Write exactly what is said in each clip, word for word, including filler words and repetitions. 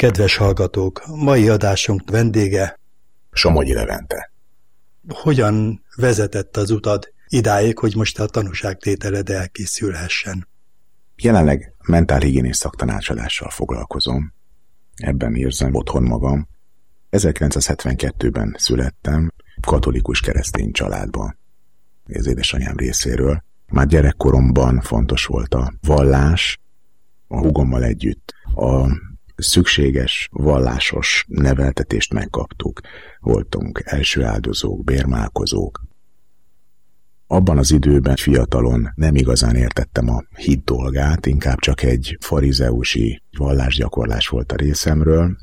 Kedves hallgatók, mai adásunk vendége Somogyi Levente. Hogyan vezetett az utad idáig, hogy most a tanúságtételed elkészülhessen? Jelenleg mentálhigiénés szaktanácsadással foglalkozom. Ebben érzem otthon magam. ezerkilencszázhetvenkettőben születtem, katolikus keresztény családban, az édesanyám részéről. Már gyerekkoromban fontos volt a vallás, a húgommal együtt a szükséges vallásos neveltetést megkaptuk. Voltunk első áldozók, bérmálkozók. Abban az időben fiatalon nem igazán értettem a hit dolgát, inkább csak egy farizeusi vallásgyakorlás volt a részemről.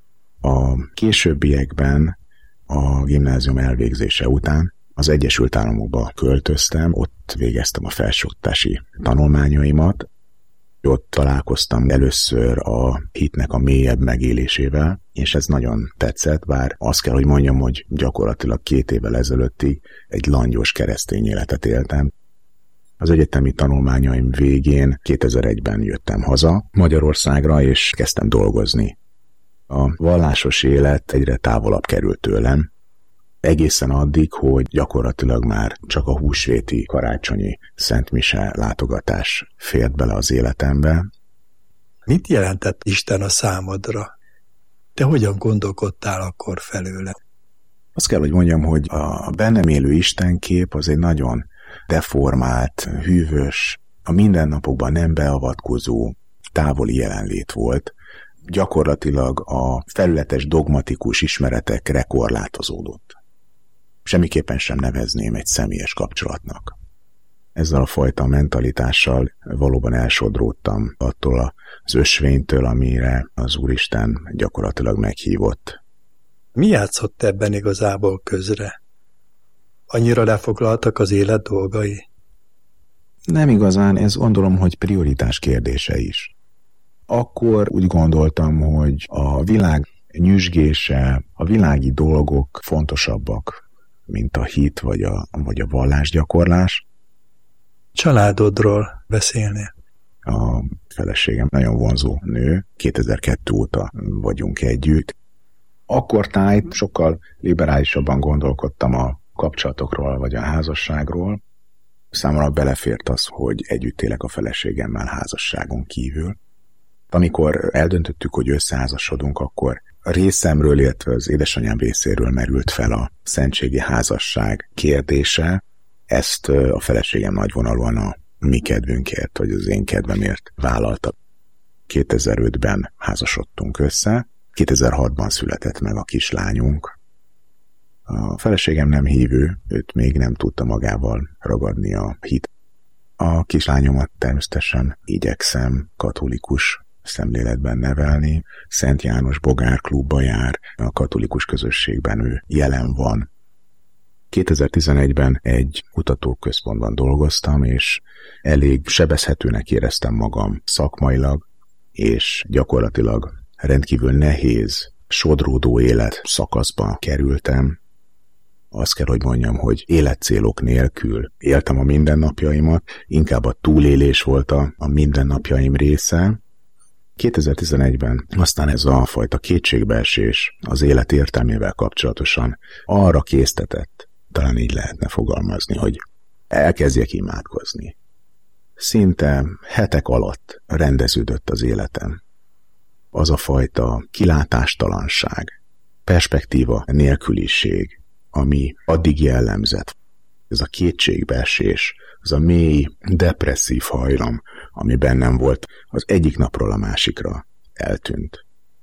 A későbbiekben a gimnázium elvégzése után az Egyesült Államokba költöztem, ott végeztem a felsőoktatási tanulmányaimat. Ott találkoztam először a hitnek a mélyebb megélésével, és ez nagyon tetszett, bár azt kell, hogy mondjam, hogy gyakorlatilag két évvel ezelőttig egy langyos keresztény életet éltem. Az egyetemi tanulmányaim végén kétezer-egyben jöttem haza Magyarországra, és kezdtem dolgozni. A vallásos élet egyre távolabb került tőlem, egészen addig, hogy gyakorlatilag már csak a húsvéti, karácsonyi szentmise látogatás fért bele az életembe. Mit jelentett Isten a számodra? Te hogyan gondolkodtál akkor felőle? Azt kell, hogy mondjam, hogy a bennem élő istenkép az egy nagyon deformált, hűvös, a mindennapokban nem beavatkozó, távoli jelenlét volt. Gyakorlatilag a felületes dogmatikus ismeretekre korlátozódott. Semmiképpen sem nevezném egy személyes kapcsolatnak. Ezzel a fajta mentalitással valóban elsodródtam attól az ösvénytől, amire az Úristen gyakorlatilag meghívott. Mi játszott ebben igazából közre? Annyira lefoglaltak az élet dolgai? Nem igazán, ez gondolom, hogy prioritás kérdése is. Akkor úgy gondoltam, hogy a világ nyüzsgése, a világi dolgok fontosabbak, mint a hit vagy a, vagy a vallásgyakorlás. Családodról beszélnél? A feleségem nagyon vonzó nő, kétezer-kettő óta vagyunk együtt. Akkor tájt sokkal liberálisabban gondolkodtam a kapcsolatokról vagy a házasságról. Számomra belefért az, hogy együtt élek a feleségemmel házasságon kívül. Amikor eldöntöttük, hogy összeházasodunk, akkor a részemről, illetve az édesanyám részéről merült fel a szentségi házasság kérdése. Ezt a feleségem nagyvonalúan a mi kedvünkért, vagy az én kedvemért vállalta. kétezer-ötben házasodtunk össze, kétezer-hatban született meg a kislányunk. A feleségem nem hívő, őt még nem tudta magával ragadni a hit. A kislányomat természetesen igyekszem katolikus szemléletben nevelni. Szent János Bogár klubba jár, a katolikus közösségben ő jelen van. kétezer-tizenegyben egy kutatóközpontban dolgoztam, és elég sebezhetőnek éreztem magam szakmailag, és gyakorlatilag rendkívül nehéz, sodródó élet szakaszba kerültem. Azt kell, hogy mondjam, hogy életcélok nélkül éltem a mindennapjaimat, inkább a túlélés volt a, a mindennapjaim része. kétezer-tizenegyben aztán ez a fajta kétségbeesés az élet értelmével kapcsolatosan arra késztetett, talán így lehetne fogalmazni, hogy elkezdjek imádkozni. Szinte hetek alatt rendeződött az életem. Az a fajta kilátástalanság, perspektíva nélküliség, ami addig jellemzett, ez a kétségbeesés, az a mély, depresszív hajlam, ami bennem volt, az egyik napról a másikra eltűnt.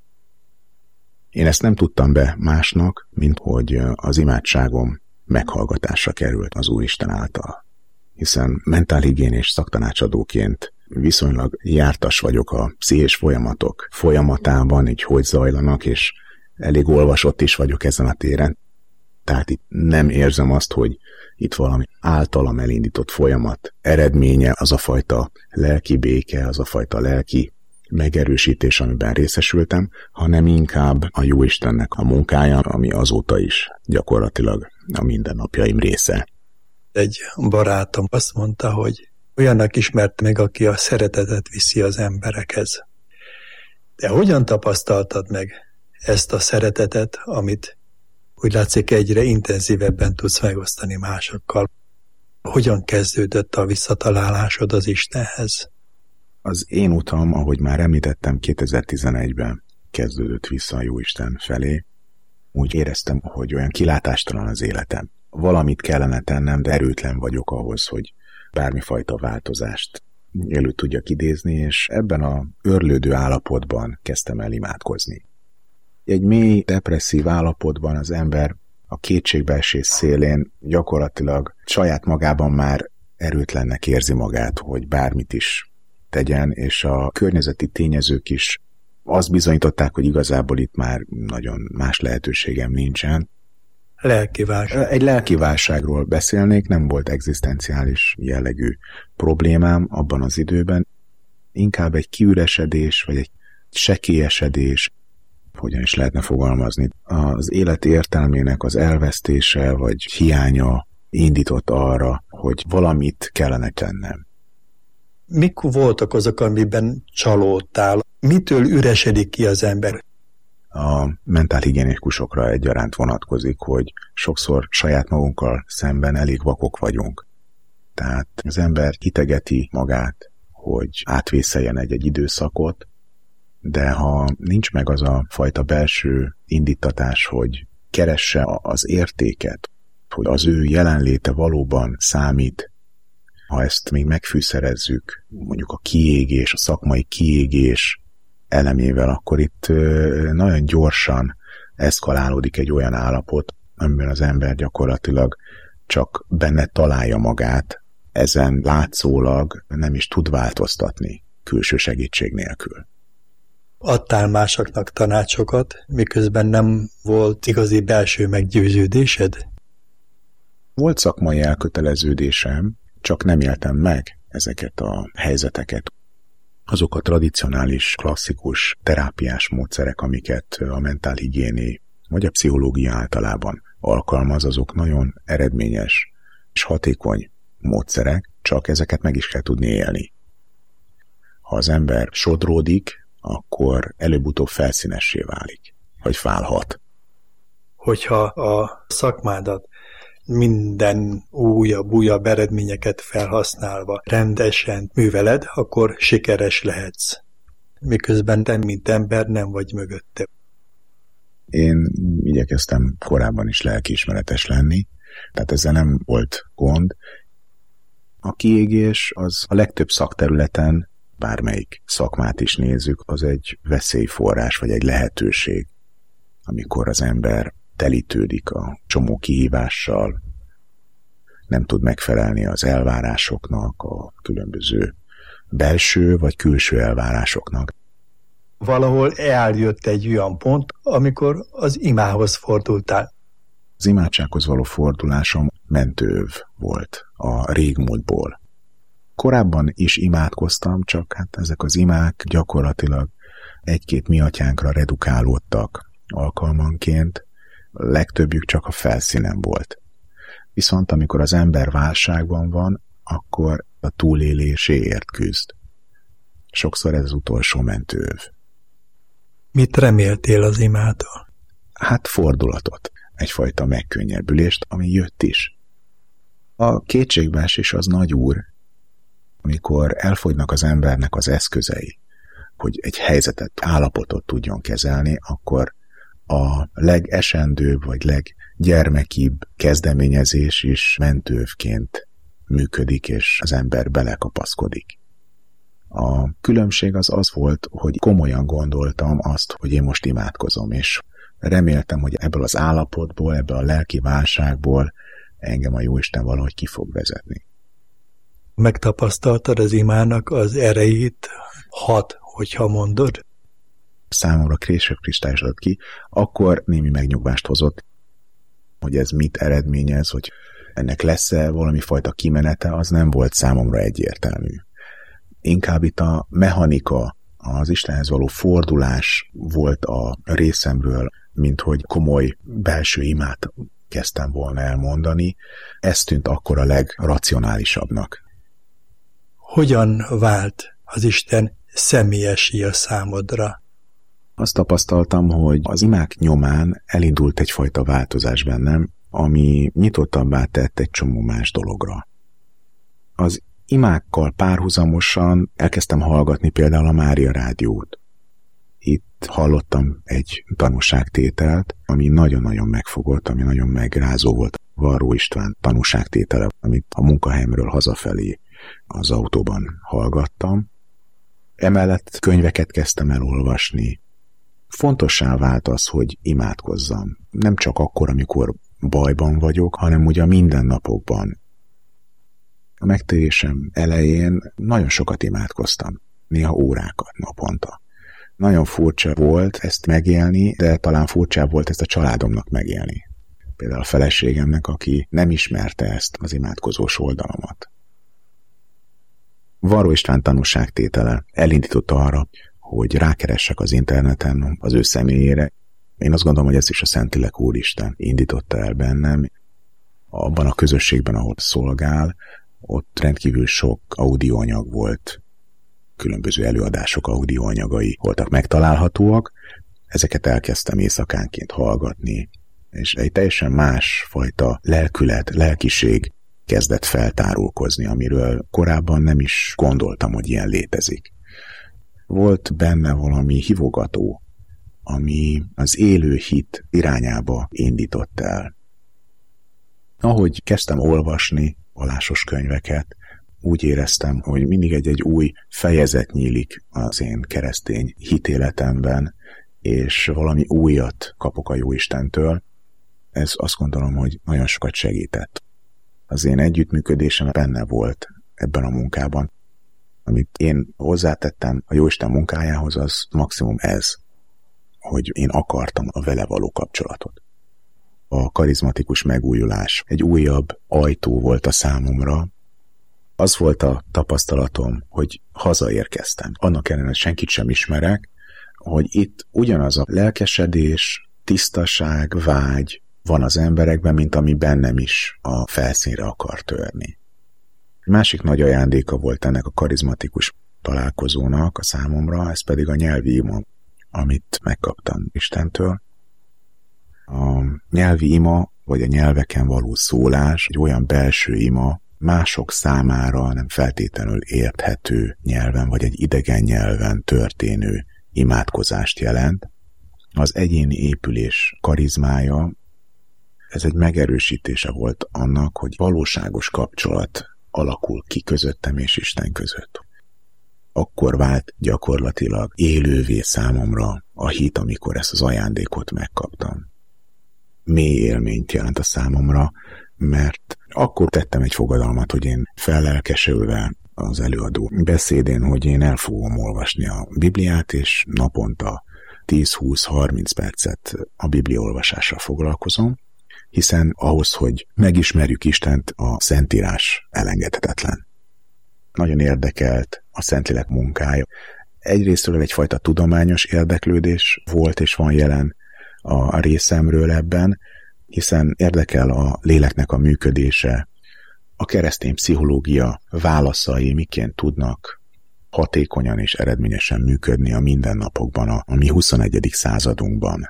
Én ezt nem tudtam be másnak, mint hogy az imádságom meghallgatásra került az Úristen által. Hiszen mentálhigiénés szaktanácsadóként viszonylag jártas vagyok a pszichés folyamatok folyamatában, így hogy zajlanak, és elég olvasott is vagyok ezen a téren. Tehát itt nem érzem azt, hogy itt valami általam elindított folyamat eredménye az a fajta lelki béke, az a fajta lelki megerősítés, amiben részesültem, hanem inkább a Jóistennek a munkája, ami azóta is gyakorlatilag a mindennapjaim része. Egy barátom azt mondta, hogy olyannak ismert meg, aki a szeretetet viszi az emberekhez. De hogyan tapasztaltad meg ezt a szeretetet, amit úgy látszik egyre intenzívebben tudsz megosztani másokkal? Hogyan kezdődött a visszatalálásod az Istenhez? Az én utam, ahogy már említettem, kétezer-tizenegyben kezdődött vissza a Jóisten felé. Úgy éreztem, hogy olyan kilátástalan az életem. Valamit kellene tennem, de erőtlen vagyok ahhoz, hogy bármifajta változást elő tudjak idézni, és ebben a őrlődő állapotban kezdtem el imádkozni. Egy mély, depresszív állapotban az ember a kétségbeesés szélén gyakorlatilag saját magában már erőtlennek érzi magát, hogy bármit is tegyen, és a környezeti tényezők is azt bizonyították, hogy igazából itt már nagyon más lehetőségem nincsen. Lelkiválság. Egy lelkiválságról beszélnék, nem volt egzisztenciális jellegű problémám abban az időben, inkább egy kiüresedés, vagy egy sekélyesedés, hogyan is lehetne fogalmazni. Az élet értelmének az elvesztése, vagy hiánya indított arra, hogy valamit kellene tennem. Mik voltak azok, amiben csalódtál? Mitől üresedik ki az ember? A mentálhigiénikusokra egyaránt vonatkozik, hogy sokszor saját magunkkal szemben elég vakok vagyunk. Tehát az ember hitegeti magát, hogy átvészeljen egy-egy időszakot, de ha nincs meg az a fajta belső indítatás, hogy keresse az értéket, hogy az ő jelenléte valóban számít, ha ezt még megfűszerezzük, mondjuk a kiégés, a szakmai kiégés elemével, akkor itt nagyon gyorsan eszkalálódik egy olyan állapot, amiben az ember gyakorlatilag csak benne találja magát, ezen látszólag nem is tud változtatni külső segítség nélkül. Adtál másoknak tanácsokat, miközben nem volt igazi belső meggyőződésed? Volt szakmai elköteleződésem, csak nem éltem meg ezeket a helyzeteket. Azok a tradicionális, klasszikus terápiás módszerek, amiket a mentálhigiéné vagy a pszichológia általában alkalmaz, azok nagyon eredményes és hatékony módszerek, csak ezeket meg is kell tudni élni. Ha az ember sodródik, akkor előbb-utóbb felszínessé válik, vagy válhat. Hogyha a szakmádat minden újabb-újabb eredményeket felhasználva rendesen műveled, akkor sikeres lehetsz. Miközben te, mint ember, nem vagy mögötte. Én igyekeztem korábban is lelkiismeretes lenni, tehát ezzel nem volt gond. A kiégés az a legtöbb szakterületen, bármelyik szakmát is nézzük, az egy veszélyforrás, vagy egy lehetőség, amikor az ember telítődik a csomó kihívással, nem tud megfelelni az elvárásoknak, a különböző belső vagy külső elvárásoknak. Valahol eljött egy olyan pont, amikor az imához fordultál. Az imádsághoz való fordulásom mentőv volt a régmúltból. Korábban is imádkoztam, csak hát ezek az imák gyakorlatilag egy-két mi atyánkra redukálódtak alkalmanként, legtöbbjük csak a felszínen volt. Viszont amikor az ember válságban van, akkor a túléléséért küzd. Sokszor ez az utolsó mentőv. Mit reméltél az imától? Hát fordulatot, egyfajta megkönnyebbülést, ami jött is. A kétségbeesés az nagy úr, amikor elfogynak az embernek az eszközei, hogy egy helyzetet, állapotot tudjon kezelni, akkor a legesendőbb vagy leggyermekibb kezdeményezés is mentővként működik, és az ember belekapaszkodik. A különbség az az volt, hogy komolyan gondoltam azt, hogy én most imádkozom, és reméltem, hogy ebből az állapotból, ebből a lelki válságból engem a Jóisten valahogy ki fog vezetni. Megtapasztaltad az imának az erejét, hat, hogyha mondod? Számomra később kristályosodott ki, akkor némi megnyugvást hozott, hogy ez mit eredményez, hogy ennek lesz-e valami fajta kimenete, az nem volt számomra egyértelmű. Inkább itt a mechanika, az Istenhez való fordulás volt a részemről, mint hogy komoly belső imát kezdtem volna elmondani. Ez tűnt akkor a legracionálisabbnak. Hogyan vált az Isten személyessé a számodra? Azt tapasztaltam, hogy az imák nyomán elindult egyfajta változás bennem, ami nyitottabbá tett egy csomó más dologra. Az imákkal párhuzamosan elkezdtem hallgatni például a Mária rádiót. Itt hallottam egy tanúságtételt, ami nagyon-nagyon megfogott, ami nagyon megrázó volt. Varró István tanúságtétele, amit a munkahelyemről hazafelé az autóban hallgattam. Emellett könyveket kezdtem el olvasni. Fontossá vált az, hogy imádkozzam. Nem csak akkor, amikor bajban vagyok, hanem ugye a mindennapokban. A megtérésem elején nagyon sokat imádkoztam, néha órákat naponta. Nagyon furcsa volt ezt megélni, de talán furcsább volt ezt a családomnak megélni. Például a feleségemnek, aki nem ismerte ezt az imádkozós oldalamat. Varró István tanúságtétele elindította arra, hogy rákeressek az interneten az ő személyére. Én azt gondolom, hogy ezt is a Szentlélek Úristen indította el bennem. Abban a közösségben, ahol szolgál, ott rendkívül sok audioanyag volt, különböző előadások audioanyagai voltak megtalálhatóak. Ezeket elkezdtem éjszakánként hallgatni, és egy teljesen másfajta lelkület, lelkiség kezdett feltárulkozni, amiről korábban nem is gondoltam, hogy ilyen létezik. Volt benne valami hívogató, ami az élő hit irányába indított el. Ahogy kezdtem olvasni vallásos könyveket, úgy éreztem, hogy mindig egy-egy új fejezet nyílik az én keresztény hitéletemben, és valami újat kapok a Jóistentől. Ez azt gondolom, hogy nagyon sokat segített. Az én együttműködésem benne volt ebben a munkában. Amit én hozzátettem a Jóisten munkájához, az maximum ez, hogy én akartam a vele való kapcsolatot. A karizmatikus megújulás egy újabb ajtó volt a számomra. Az volt a tapasztalatom, hogy hazaérkeztem. Annak ellenére senkit sem ismerek, hogy itt ugyanaz a lelkesedés, tisztaság, vágy van az emberekben, mint ami bennem is a felszínre akar törni. Másik nagy ajándéka volt ennek a karizmatikus találkozónak a számomra, ez pedig a nyelvi ima, amit megkaptam Istentől. A nyelvi ima, vagy a nyelveken való szólás, egy olyan belső ima, mások számára nem feltétlenül érthető nyelven, vagy egy idegen nyelven történő imádkozást jelent. Az egyéni épülés karizmája, ez egy megerősítése volt annak, hogy valóságos kapcsolat alakul ki közöttem és Isten között. Akkor vált gyakorlatilag élővé számomra a hit, amikor ezt az ajándékot megkaptam. Mély élményt jelent a számomra, mert akkor tettem egy fogadalmat, hogy én fellelkesülve az előadó beszédén, hogy én el fogom olvasni a Bibliát, és naponta tíz-húsz-harminc percet a Biblia olvasással foglalkozom, hiszen ahhoz, hogy megismerjük Istent, a Szentírás elengedhetetlen. Nagyon érdekelt a Szentlélek munkája. Egyrésztről egyfajta tudományos érdeklődés volt és van jelen a részemről ebben, hiszen érdekel a léleknek a működése, a keresztény pszichológia válaszai miként tudnak hatékonyan és eredményesen működni a mindennapokban, a, a mi huszonegyedik századunkban.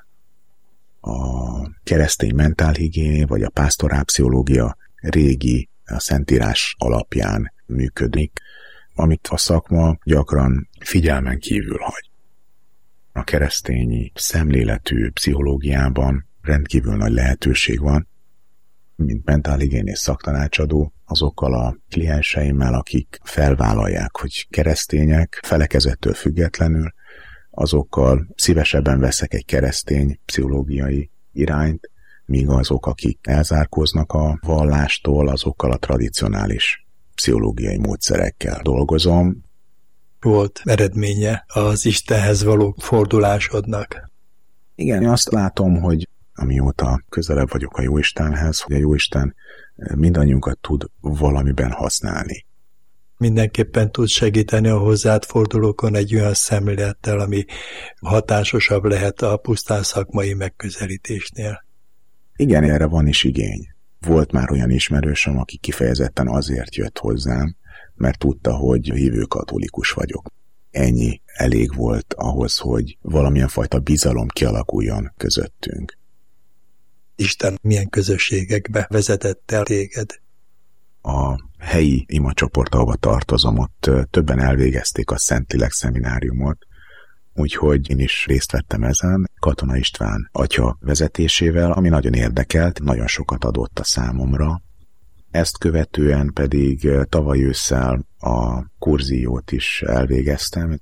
A keresztény mentálhigiéné vagy a pásztorálpszichológia régi, a Szentírás alapján működik, amit a szakma gyakran figyelmen kívül hagy. A keresztényi szemléletű pszichológiában rendkívül nagy lehetőség van, mint mentálhigiénész szaktanácsadó, azokkal a klienseimmel, akik felvállalják, hogy keresztények, felekezettől függetlenül, azokkal szívesebben veszek egy keresztény pszichológiai irányt, míg azok, akik elzárkóznak a vallástól, azokkal a tradicionális pszichológiai módszerekkel dolgozom. Volt eredménye az Istenhez való fordulásodnak? Igen, én azt látom, hogy amióta közelebb vagyok a Jóistenhez, hogy a Jóisten mindannyiunkat tud valamiben használni. Mindenképpen tud segíteni a hozzád fordulókon egy olyan szemlélettel, ami hatásosabb lehet a pusztán szakmai megközelítésnél. Igen, erre van is igény. Volt már olyan ismerősöm, aki kifejezetten azért jött hozzám, mert tudta, hogy hívő katolikus vagyok. ennyi elég volt ahhoz, hogy valamilyen fajta bizalom kialakuljon közöttünk. Isten milyen közösségekbe vezetett el téged? A helyi imacsoport, ahova tartozom, ott többen elvégezték a Szentlélek szemináriumot, úgyhogy én is részt vettem ezen, Katona István atya vezetésével, ami nagyon érdekelt, nagyon sokat adott a számomra. Ezt követően pedig tavaly ősszel a kurziót is elvégeztem,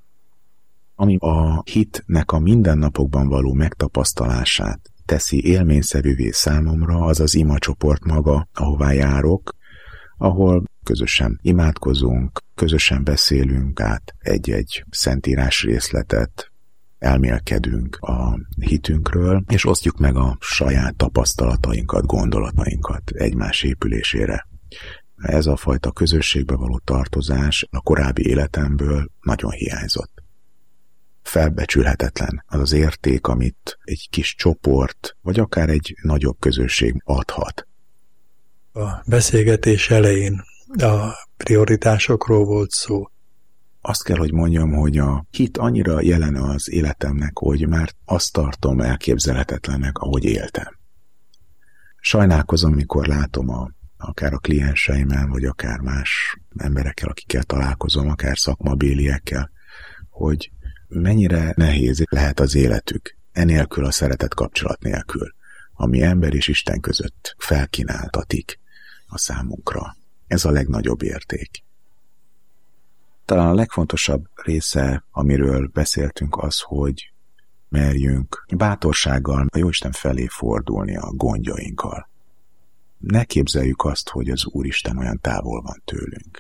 ami a hitnek a mindennapokban való megtapasztalását teszi élményszerűvé számomra, az az imacsoport maga, ahová járok, ahol közösen imádkozunk, közösen beszélünk át egy-egy szentírás részletet, elmélkedünk a hitünkről, és osztjuk meg a saját tapasztalatainkat, gondolatainkat egymás épülésére. Ez a fajta közösségbe való tartozás a korábbi életemből nagyon hiányzott. Felbecsülhetetlen az az érték, amit egy kis csoport, vagy akár egy nagyobb közösség adhat. A beszélgetés elején a prioritásokról volt szó. Azt kell, hogy mondjam, hogy a hit annyira jelen az életemnek, hogy már azt tartom elképzelhetetlennek, ahogy éltem. Sajnálkozom, mikor látom a, akár a klienseimen, vagy akár más emberekkel, akikkel találkozom, akár szakmabéliekkel, hogy mennyire nehéz lehet az életük, enélkül a szeretet kapcsolat nélkül, ami ember és Isten között felkínáltatik a számunkra. Ez a legnagyobb érték. Talán a legfontosabb része, amiről beszéltünk, az, hogy merjünk bátorsággal a Jóisten felé fordulni a gondjainkkal. Ne képzeljük azt, hogy az Úristen olyan távol van tőlünk.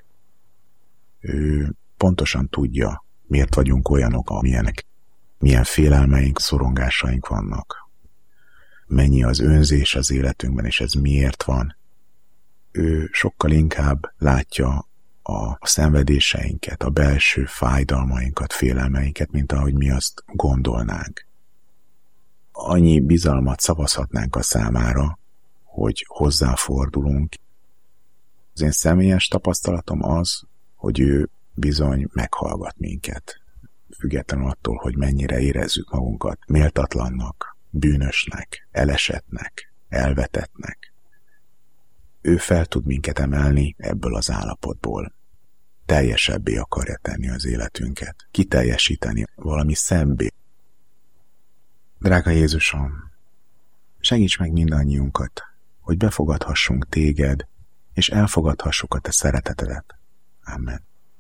Ő pontosan tudja, miért vagyunk olyanok, amilyenek, milyen félelmeink, szorongásaink vannak. Mennyi az önzés az életünkben, és ez miért van. Ő sokkal inkább látja a szenvedéseinket, a belső fájdalmainkat, félelmeinket, mint ahogy mi azt gondolnánk. Annyi bizalmat szavazhatnánk a számára, hogy hozzáfordulunk. Az én személyes tapasztalatom az, hogy ő bizony meghallgat minket, függetlenül attól, hogy mennyire érezzük magunkat méltatlannak, bűnösnek, elesettnek, elvetettnek. Ő fel tud minket emelni ebből az állapotból. Teljesebbé akarja tenni az életünket, kiteljesíteni valami szebbé. Drága Jézusom, segíts meg mindannyiunkat, hogy befogadhassunk téged, és elfogadhassuk a te szeretetedet. Amen.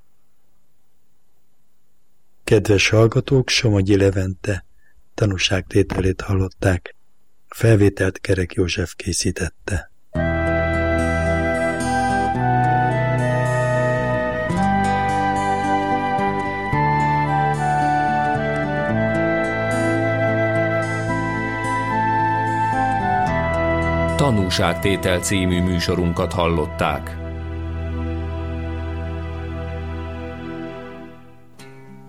Kedves hallgatók, Somogyi Levente tanúságtételét hallották. A felvételt Kerek József készítette. Tanúságtétel című műsorunkat hallották.